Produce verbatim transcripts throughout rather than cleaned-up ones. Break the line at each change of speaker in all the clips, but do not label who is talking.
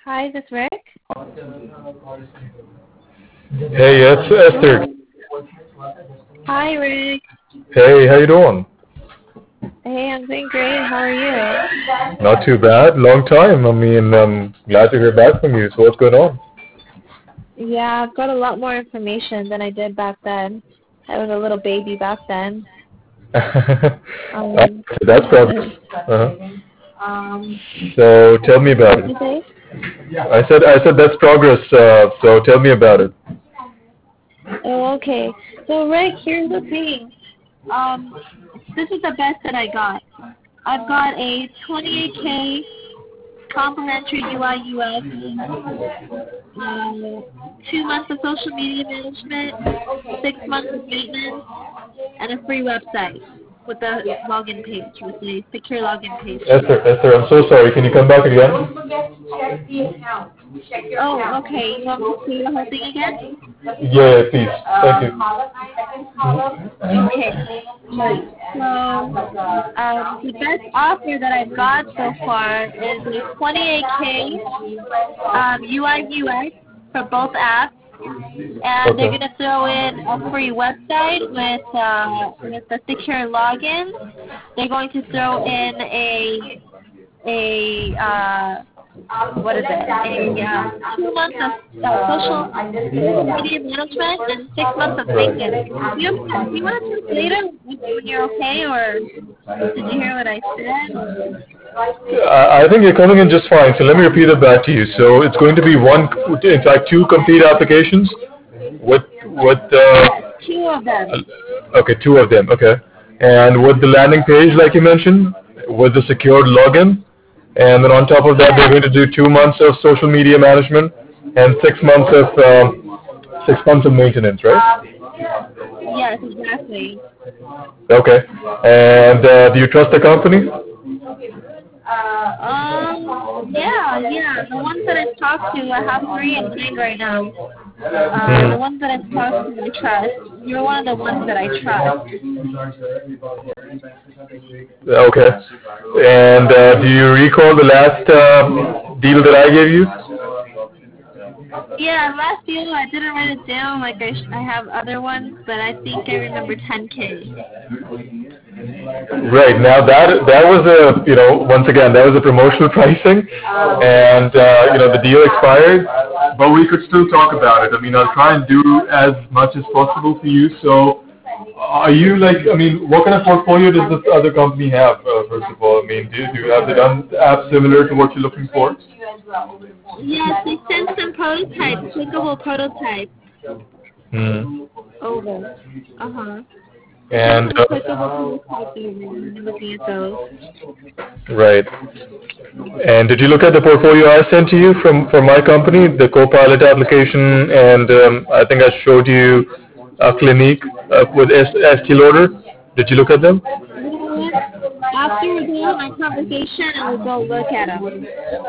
Hi, this is Rick.
Hey, it's Esther.
Hi, Rick.
Hey, how you doing?
Hey, I'm doing great. How are you?
Not too bad. Long time. I mean, I'm glad to hear back from you. So what's going on?
Yeah, I've got a lot more information than I did back then. I was a little baby back then. Um,
That's progress. Uh-huh.
um,
So tell me about
what did
it.
you say?
I said, I said that's progress. Uh, so tell me about it.
Oh, okay. So, Rick, here's the thing. Um, this is the best that I got. I've got a twenty-eight K complimentary U I U X, um, two months of social media management, six months of maintenance, and a free website with a login page, with a secure login page.
Esther, Esther, I'm so sorry. Can you come back again?
Oh, okay. You want me to see the whole thing again?
Yeah, yeah, please. Thank you.
Okay. So, um, the best offer that I've got so far is a twenty-eight K um, U I U X for both apps, and they're
Okay.
going to throw in a free website with uh, with a secure login. They're going to throw in a a uh, what is it? A uh, two months of uh, social media management and six months of
Right.
maintenance. Do you, do you want to talk later when you're okay, or did you hear what I said?
I I think you're coming in just fine, so let me repeat it back to you. So it's going to be one, in fact, two complete applications with, with, uh,
Yes, two of them.
okay, two of them, okay. And with the landing page, like you mentioned, with the secured login, and then on top of that, they're
Yes,
going to do two months of social media management and six months of, um, six months of maintenance, right?
yes, exactly.
Okay. And uh, do you trust the company?
Um, yeah, yeah. The ones that I've talked to, I have three in mind right now. Uh, the
Hmm.
ones that I've talked to, I trust. You're one of the ones that I trust.
Okay. And uh, do you recall the last uh, deal that I gave you?
Yeah, last deal I didn't write it down like I sh- I have other ones, but I think I remember ten K.
Right. Now that that was a, you know, once again, that was a promotional pricing, and uh, you know, the deal expired, but we could still talk about it. I mean, I'll try and do as much as possible for you. So, are you like, I mean, what kind of portfolio does this other company have? Uh, first of all, I mean, do, do you have they done apps similar to what you're looking for?
Yes, they sent some prototypes, clickable prototypes
Hmm.
over. Uh huh. They sent
And
some
uh,
clickable prototypes over. I'm looking at those.
right. And did you look at the portfolio I sent to you from, from my company, the Copilot application, and um, I think I showed you a Clinique uh, with S- Estee Lauder. Did you look at them?
You know what? After we're done with my conversation, I will go look at them.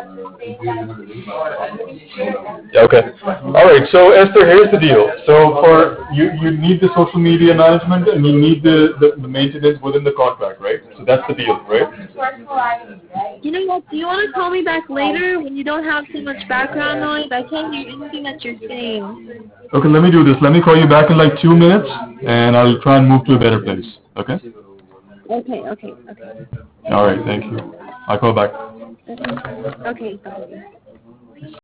Okay. All right. So Esther, here's the deal. So for you, you need the social media management and you need the, the, the maintenance within the contract, right? So that's the deal, right?
You know what? Do you want to call me back later when you don't have too much background noise? I can't hear anything that you're saying.
Okay. Let me do this. Let me call you back in like two minutes, and I'll try and move to a better place. Okay.
Okay, okay, okay.
All right. Thank you. I'll call back.
Okay, okay. Bye.